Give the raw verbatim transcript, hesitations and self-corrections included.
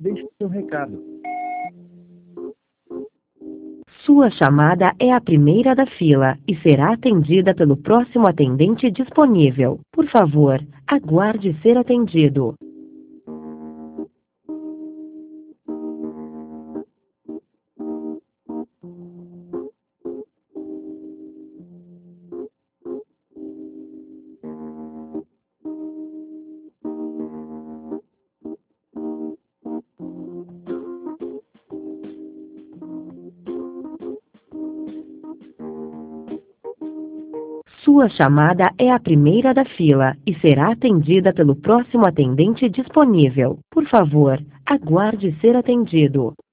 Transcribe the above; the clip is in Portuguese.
deixe seu recado. Sua chamada é a primeira da fila e será atendida pelo próximo atendente disponível. Por favor, aguarde ser atendido. Sua chamada é a primeira da fila e será atendida pelo próximo atendente disponível. Por favor, aguarde ser atendido.